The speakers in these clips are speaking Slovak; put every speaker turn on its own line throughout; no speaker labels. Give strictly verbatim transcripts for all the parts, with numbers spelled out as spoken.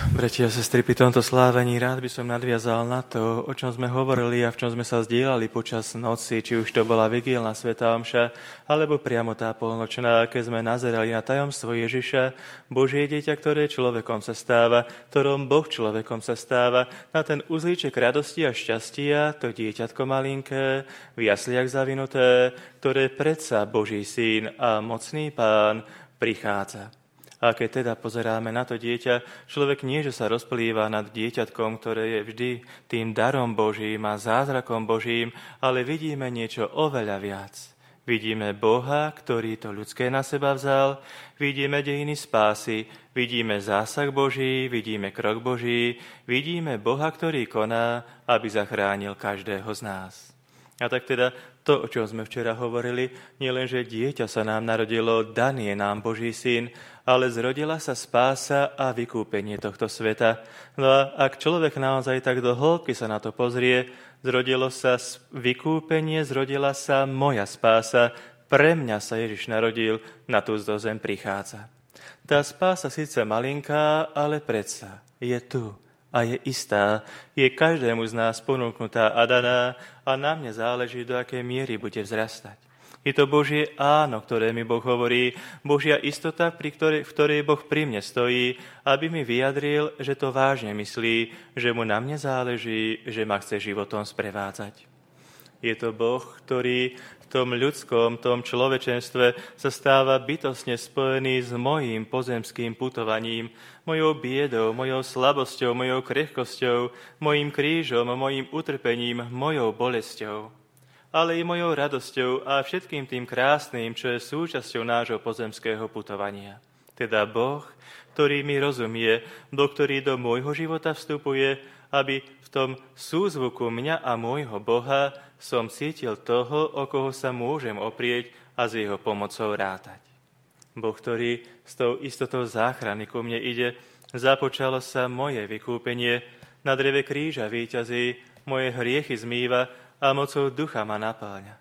Bratia a sestry, pri tomto slávení rád by som nadviazal na to, o čom sme hovorili a v čom sme sa zdieľali počas noci, či už to bola vigílna svätá omša, alebo priamo tá polnočná, keď sme nazerali na tajomstvo Ježiša, Božie dieťa, ktoré človekom sa stáva, ktorom Boh človekom sa stáva, na ten uzlíček radosti a šťastia, to dieťatko malinké, v jasliach zavinuté, ktoré predsa Boží syn a mocný Pán prichádza. A keď teda pozeráme na to dieťa, človek nie, že sa rozplýva nad dieťatkom, ktoré je vždy tým darom Božím a zázrakom Božím, ale vidíme niečo oveľa viac. Vidíme Boha, ktorý to ľudské na seba vzal, vidíme dejiny spásy, vidíme zásah Boží, vidíme krok Boží, vidíme Boha, ktorý koná, aby zachránil každého z nás. A tak teda to, o čom sme včera hovorili, nie len, že dieťa sa nám narodilo, daný je nám Boží syn, ale zrodila sa spása a vykúpenie tohto sveta. No a ak človek naozaj tak do hĺbky sa na to pozrie, zrodilo sa vykúpenie, zrodila sa moja spása, pre mňa sa Ježiš narodil, na túto zem prichádza. Tá spása síce malinká, ale predsa je tu. A je istá, je každému z nás ponúknutá a daná a na mne záleží, do akej miery bude vzrastať. Je to Božie áno, ktoré mi Boh hovorí, Božia istota, pri ktorej, v ktorej Boh pri mne stojí, aby mi vyjadril, že to vážne myslí, že mu na mne záleží, že ma chce životom sprevádzať. Je to Boh, ktorý v tom ľudskom, tom človečenstve sa stáva bytostne spojený s mojím pozemským putovaním, mojou biedou, mojou slabosťou, mojou krehkosťou, mojím krížom, mojím utrpením, mojou bolesťou, ale i mojou radosťou a všetkým tým krásnym, čo je súčasťou nášho pozemského putovania. Teda Boh, ktorý mi rozumie, Boh, ktorý do môjho života vstupuje, aby v tom súzvuku mňa a môjho Boha som cítil toho, o koho sa môžem oprieť a s jeho pomocou rátať. Boh, ktorý s tou istotou záchrany ku mne ide, započalo sa moje vykúpenie, na dreve kríža víťazí, moje hriechy zmýva a mocou ducha ma napáľa.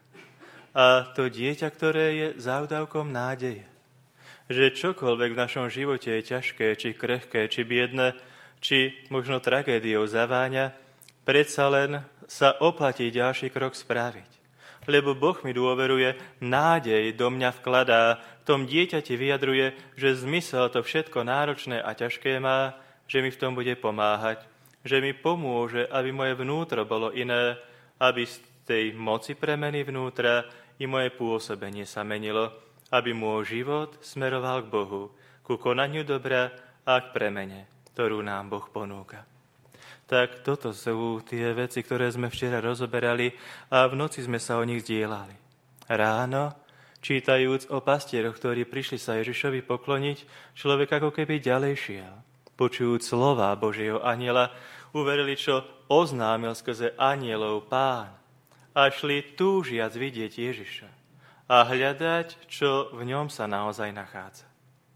A to dieťa, ktoré je závdavkom nádeje, že čokoľvek v našom živote je ťažké, či krehké, či biedne, či možno tragédiou zaváňa, predsa len sa oplatí ďalší krok spraviť. Lebo Boh mi dôveruje, nádej do mňa vkladá, v tom dieťati vyjadruje, že zmysel to všetko náročné a ťažké má, že mi v tom bude pomáhať, že mi pomôže, aby moje vnútro bolo iné, aby z tej moci premeny vnútra i moje pôsobenie sa menilo, aby môj život smeroval k Bohu, ku konaniu dobra a k premene, ktorú nám Boh ponúka. Tak toto sú tie veci, ktoré sme včera rozoberali a v noci sme sa o nich zdieľali. Ráno, čítajúc o pastieroch, ktorí prišli sa Ježišovi pokloniť, človek ako keby ďalej šiel. Počujúc slová Božieho anjela, uverili, čo oznámil skrze anjelov Pán. A šli túžiac vidieť Ježiša a hľadať, čo v ňom sa naozaj nachádza.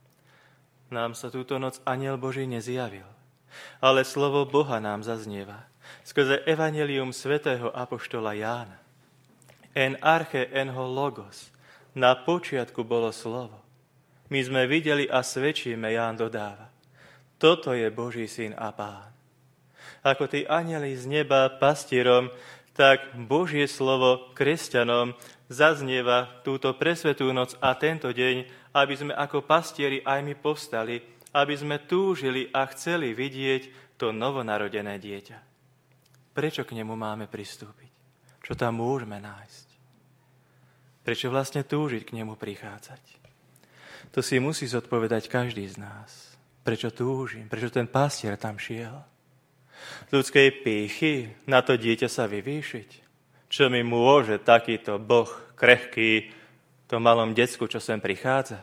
Nám sa túto noc anjel Boží nezjavil, ale slovo Boha nám zaznieva skrze evanjelium svätého apoštola Jána. En arche en ho logos, na počiatku bolo slovo. My sme videli a svedčíme, Ján dodáva. Toto je Boží syn a Pán. Ako tí anjeli z neba pastierom, tak Božie slovo kresťanom zaznieva túto presvetú noc a tento deň, aby sme ako pastieri aj my povstali, aby sme túžili a chceli vidieť to novonarodené dieťa. Prečo k nemu máme pristúpiť? Čo tam môžeme nájsť? Prečo vlastne túžiť k nemu prichádzať? To si musí zodpovedať každý z nás. Prečo túžim? Prečo ten pastier tam šiel? Z ľudskej pýchy na to dieťa sa vyvýšiť? Čo mi môže takýto Boh krehký, to malom decku, čo sem prichádza?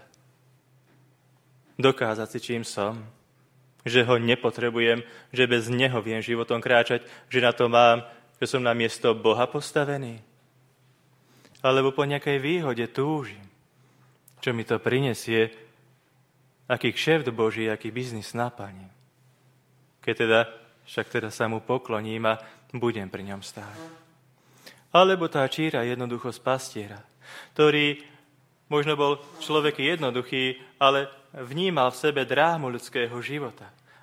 Dokázať si, čím som, že ho nepotrebujem, že bez neho viem životom kráčať, že na to mám, že som na miesto Boha postavený. Alebo po nejakej výhode túžim, čo mi to prinesie, aký kšeft Boží, aký biznis naplním. Keď teda, však teda sa mu pokloním a budem pri ňom stáť. Alebo tá číra jednoducho z pastiera, ktorý možno bol človek jednoduchý, ale vnímal v sebe drámu ľudského života.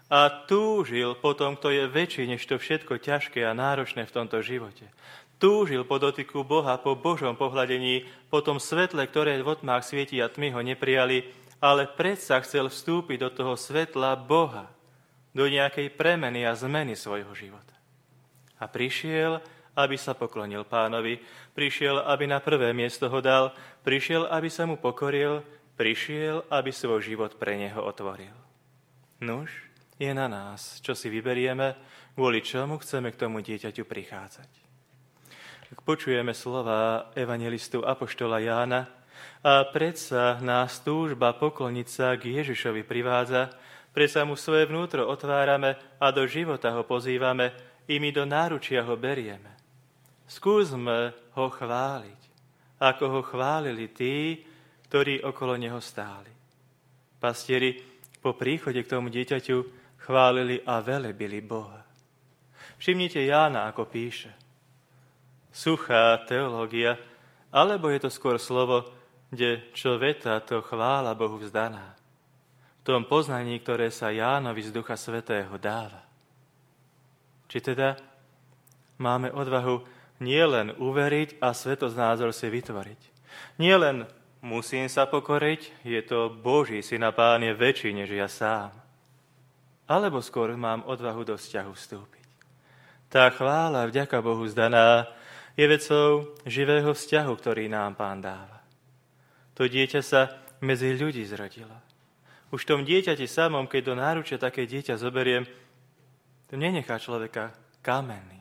a túžil po tom, kto je väčší než to všetko ťažké a náročné v tomto živote. Túžil po dotyku Boha, po Božom pohľadení, po tom svetle, ktoré v otmách svieti a tmy ho neprijali, ale predsa chcel vstúpiť do toho svetla Boha, do nejakej premeny a zmeny svojho života. A prišiel, aby sa poklonil Pánovi, prišiel, aby na prvé miesto ho dal, prišiel, aby sa mu pokoril, prišiel, aby svoj život pre neho otvoril. Nuž, je na nás, čo si vyberieme, kvôli čomu chceme k tomu dieťaťu prichádzať. Ak počujeme slova evangelistu apoštola Jána a predsa nás túžba pokloniť sa k Ježišovi privádza, predsa mu svoje vnútro otvárame a do života ho pozývame i my do náručia ho berieme. Skúsme ho chváliť, ako ho chválili tí, ktorí okolo neho stáli. Pastieri po príchode k tomu dieťaťu chválili a velebili Boha. Všimnite Jána, ako píše. Suchá teológia, alebo je to skôr slovo, kde čo veta, to chvála Bohu vzdaná. V tom poznaní, ktoré sa Jánovi z Ducha Svätého dáva. Či teda máme odvahu nielen uveriť a svetosnázor si vytvoriť. Nielen musím sa pokoriť, je to Boží syn a Pán je väčší než ja sám. Alebo skôr mám odvahu do vzťahu vstúpiť. Tá chvála, vďaka Bohu zdaná, je vecou živého vzťahu, ktorý nám Pán dáva. To dieťa sa medzi ľudí zrodilo. Už v tom dieťati samom, keď do náručia také dieťa zoberiem, to nenechá človeka kamenným.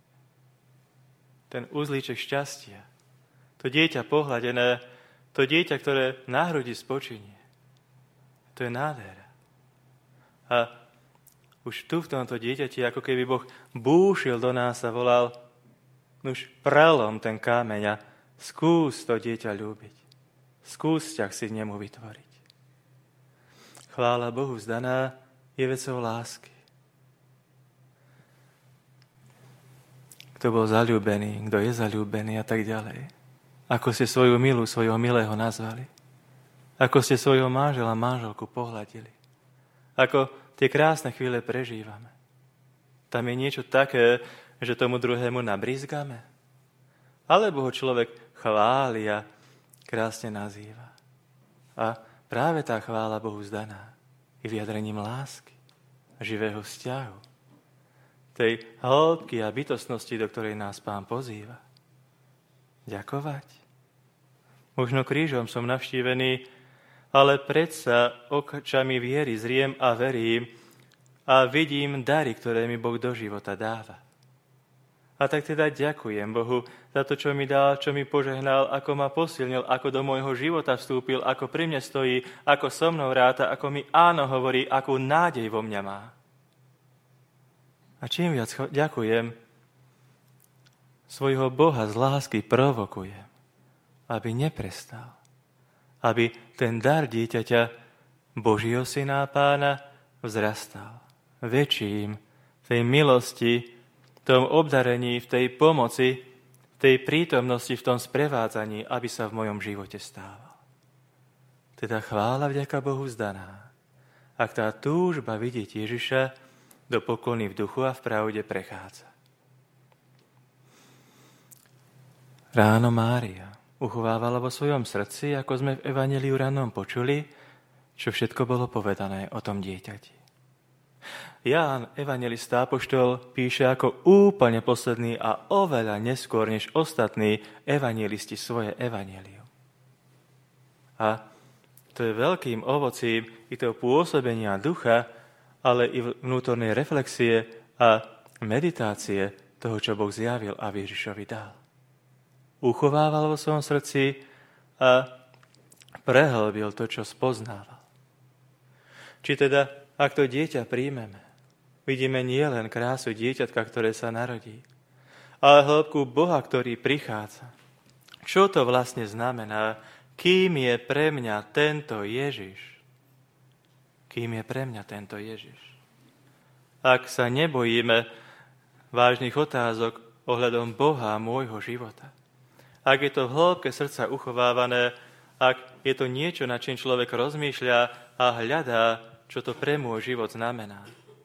Ten uzlíček šťastia, to dieťa pohľadené, to dieťa, ktoré na hrudi spočinie, to je nádhera. A už tu v tomto dieťati, ako keby Boh búšil do nás a volal, nuž prelom ten kámeň a skús to dieťa ľúbiť. Skús ťah si k nemu vytvoriť. Chvála Bohu vzdaná je vecou lásky. Kto bol zaľúbený, kto je zaľúbený a tak ďalej. Ako ste svoju milú, svojho milého nazvali. Ako ste svojho manžela, manželku pohľadili. Ako tie krásne chvíle prežívame. Tam je niečo také, že tomu druhému nabrízgame. Alebo ho človek chváli a krásne nazýva. A práve tá chvála Bohu zdaná je vyjadrením lásky a živého vzťahu. Tej hĺbky a bytostnosti, do ktorej nás Pán pozýva. Ďakovať. Možno krížom som navštívený, ale predsa očami viery zriem a verím a vidím dary, ktoré mi Boh do života dáva. A tak teda ďakujem Bohu za to, čo mi dal, čo mi požehnal, ako ma posilnil, ako do môjho života vstúpil, ako pri mne stojí, ako so mnou ráta, ako mi áno hovorí, akú nádej vo mňa má. A čím viac ďakujem, svojho Boha z lásky provokujem, aby neprestal. Aby ten dar dieťaťa Božieho syna a Pána vzrastal väčším v tej milosti, v tom obdarení, v tej pomoci, v tej prítomnosti, v tom sprevádzaní, aby sa v mojom živote stával. Teda chvála vďaka Bohu zdaná. Ak tá túžba vidieť Ježiša do poklony v duchu a v pravde prechádza. Ráno Mária uchovávala vo svojom srdci, ako sme v evanjeliu ranom počuli, čo všetko bolo povedané o tom dieťati. Ján, evanjelista apoštol, píše ako úplne posledný a oveľa neskôr než ostatní evanjelisti svoje evanjelium. A to je veľkým ovocím i toho pôsobenia ducha, ale i vnútornej reflexie a meditácie toho, čo Boh zjavil a Ježišovi dal. Uchovával vo svojom srdci a prehlbil to, čo spoznával. Či teda, ak to dieťa príjmeme, vidíme nielen krásu dieťatka, ktoré sa narodí, ale hĺbku Boha, ktorý prichádza. Čo to vlastne znamená, kým je pre mňa tento Ježiš? Kým je pre mňa tento Ježiš? Ak sa nebojíme vážnych otázok ohľadom Boha a môjho života, ak je to v hĺbke srdca uchovávané, ak je to niečo, nad čím človek rozmýšľa a hľadá, čo to pre môj život znamená,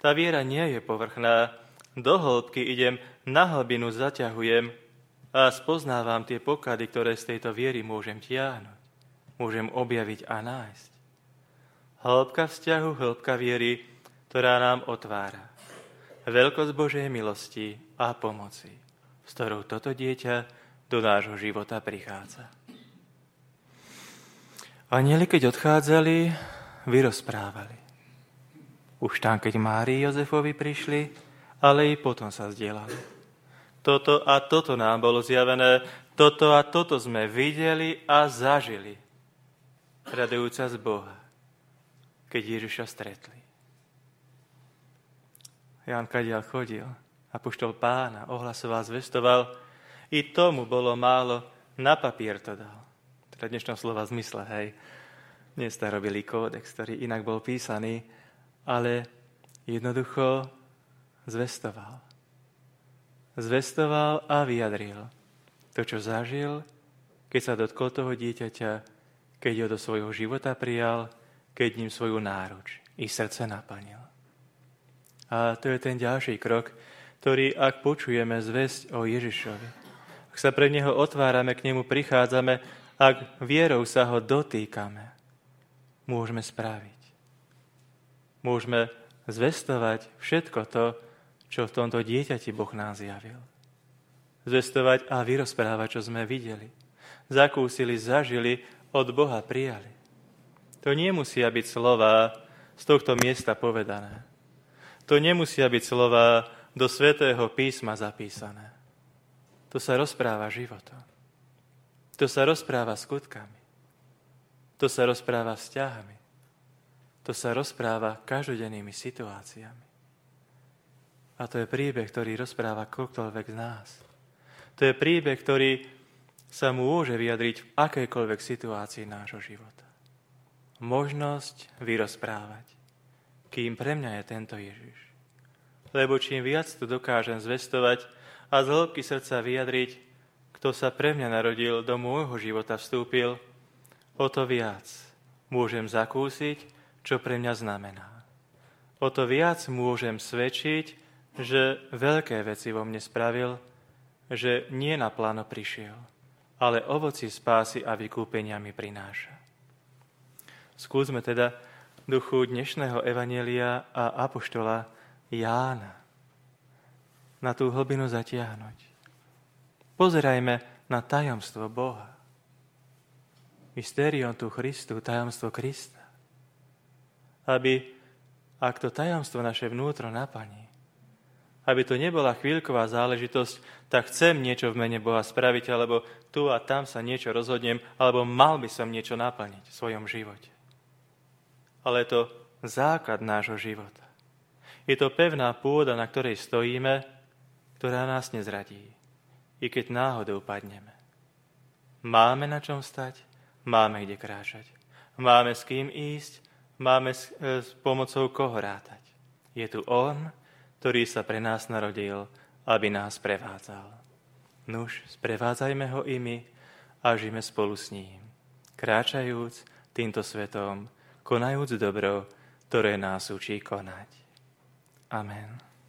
Tá viera nie je povrchná. Do hĺbky idem, na hlbinu zaťahujem a spoznávam tie poklady, ktoré z tejto viery môžem tiahnuť. Môžem objaviť a nájsť. Hĺbka vzťahu, hĺbka viery, ktorá nám otvára veľkosť Božej milosti a pomoci, s ktorou toto dieťa do nášho života prichádza. Anjeli, keď odchádzali, vyrozprávali. Už tam, keď Márii Jozefovi prišli, ale i potom sa zdieľali. Toto a toto nám bolo zjavené, toto a toto sme videli a zažili, radujúca z Boha, keď Ježiša stretli. Ján kadiaľ chodil, apoštol Pána, ohlasoval, zvestoval, i tomu bolo málo, na papier to dal. Teda dnešnom slova zmysle, hej. Dnes to robili kódex, ktorý inak bol písaný, ale jednoducho zvestoval. Zvestoval a vyjadril to, čo zažil, keď sa dotkol toho dieťaťa, keď ho do svojho života prijal, keď ním svoju náruč i srdce naplnil. A to je ten ďalší krok, ktorý, ak počujeme zvesť o Ježišovi, ak sa pre neho otvárame, k nemu prichádzame, ak vierou sa ho dotýkame, môžeme spraviť. Môžeme zvestovať všetko to, čo v tomto dieťati Boh nám zjavil. Zvestovať a vyrozprávať, čo sme videli, zakúsili, zažili, od Boha prijali. To nemusia byť slová z tohto miesta povedané. To nemusia byť slová do Svätého písma zapísané. To sa rozpráva životom. To sa rozpráva skutkami. To sa rozpráva vzťahami. To sa rozpráva každodennými situáciami. A to je príbeh, ktorý rozpráva ktokoľvek z nás. To je príbeh, ktorý sa môže vyjadriť v akejkoľvek situácii nášho života. Možnosť vyrozprávať, kým pre mňa je tento Ježiš. Lebo čím viac tu dokážem zvestovať a z hĺbky srdca vyjadriť, kto sa pre mňa narodil, do môjho života vstúpil, o to viac môžem zakúsiť, čo pre mňa znamená. O to viac môžem svedčiť, že veľké veci vo mne spravil, že nie na pláno prišiel, ale ovoci spásy a vykúpenia mi prináša. Skúsme teda duchu dnešného evanjelia a apoštola Jána na tú hlbinu zatiahnuť. Pozerajme na tajomstvo Boha. Mysterium tu Christu, tajomstvo Krista. Aby, ak to tajomstvo naše vnútro naplní, aby to nebola chvíľková záležitosť, tak chcem niečo v mene Boha spraviť, alebo tu a tam sa niečo rozhodnem, alebo mal by som niečo naplniť v svojom živote. Ale je to základ nášho života. Je to pevná pôda, na ktorej stojíme, ktorá nás nezradí, i keď náhodou padneme. Máme na čom stať, máme kde kráčať. Máme s kým ísť, máme s, s pomocou koho rátať. Je tu On, ktorý sa pre nás narodil, aby nás prevádzal. Nuž, sprevádzajme ho i my a žijeme spolu s ním, kráčajúc týmto svetom, konajúc dobro, ktoré nás učí konať. Amen.